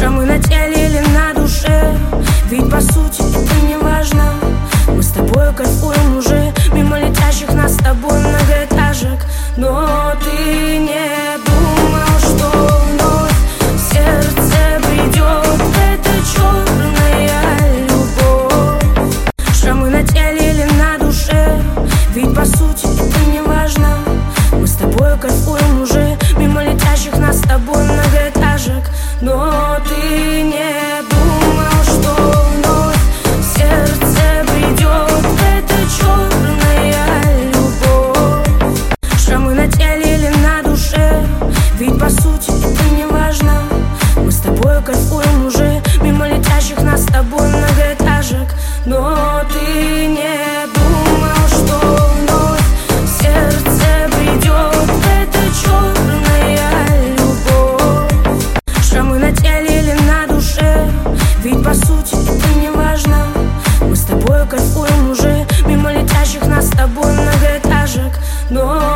Шрамы на теле или на душе, ведь по сути это не важно. Мы с тобой кайфуем уже мимо летящих нас с тобой многоэтажек. Но ты не думал, что вновь в сердце придет эта черная любовь. Шрамы на теле или на душе, ведь по сути это не важно. Мы с тобой кайфуем уже мимо летящих нас с тобой многоэтажек. Но ты не думал, что вновь в сердце придет эта черная любовь. Шрамы на теле или на душе, ведь по сути это не важно. Мы с тобой кайфуем уже мимо летящих нас с тобой многоэтажек. Но ты не думал, что вновь в сердце придет эта черная любовь. Шрамы на теле или на душе, ведь по сути это не важно. Мы с тобой кайфуем уже мимо летящих нас с тобой многоэтажек. Но